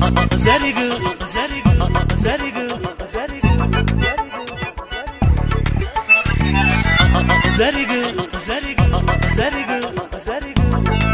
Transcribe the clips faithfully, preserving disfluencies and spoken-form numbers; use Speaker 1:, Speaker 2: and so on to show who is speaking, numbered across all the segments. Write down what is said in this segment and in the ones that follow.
Speaker 1: Azerigo, Azerigo, Azerigo, Azerigo, Azerigo, Azerigo, Azerigo, Azerigo,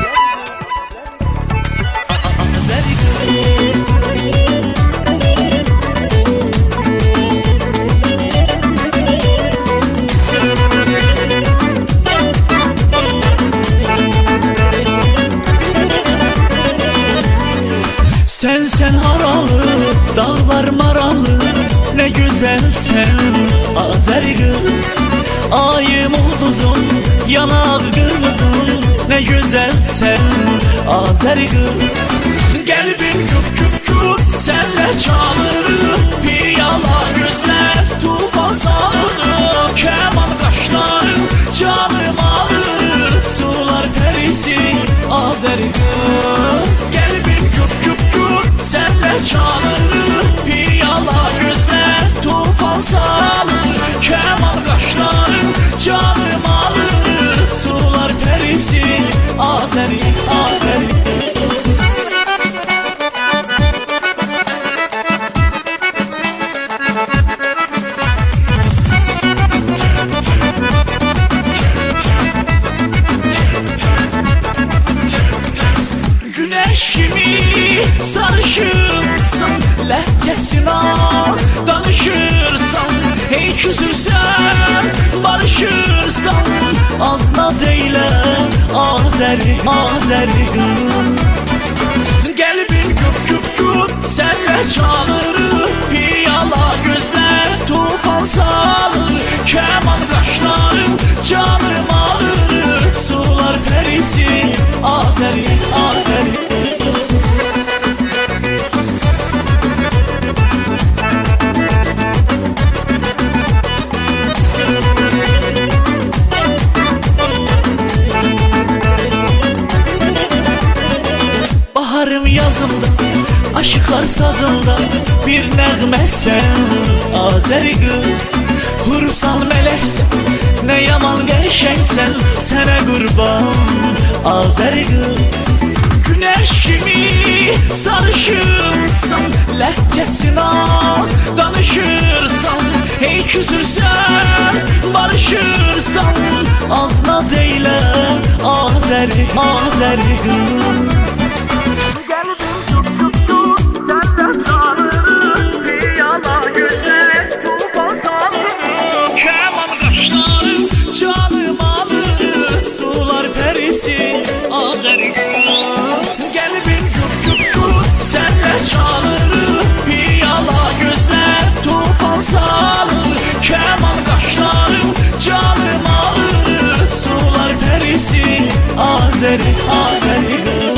Speaker 1: Sen sen haralı, dağlar maralı, ne güzelsen Azeri kız. Ayım ulduzum, yanağı kırmızım, ne güzelsen Azeri kız. Gelbim güp güp güp, senle çalır, piyala gözler, tufan salır, keman kaşların canım alır, sular perisi Azeri kız. Gelbim güp güp güp, senle çalır, piyala gözler, tufan salır, keman kaşların canım alır, sular perisi Azeri, Azeri kız. Güneş gibi sarışırsın, lehçesin az danışırsan, hey küsürsen barışırsan, az naz eyle Azeri, Azeri kız. Gelbin güp güp güp, senle çalır, piyala gözler, tufan salır, keman kaşların canım alır, sular perisi Azeri, Azeri kız. Baharım yazımda, aşıklar sazında, bir nəğmə sen Azeri kız. Hursan meleksen, ne yaman geçensen, sana kurban Azeri kız. Güneş gibi sarışırsın, lehçesin az danışırsan, hey küsürsen barışırsan, az naz eyle Azeri, Azeri kız. Canım alır, sular perisi Azeri kız. Gelbim güp güp güp, senle çalır, piyala gözler, tufan salır, keman kaşların canım alır, sular perisi Azeri, Azeri kız.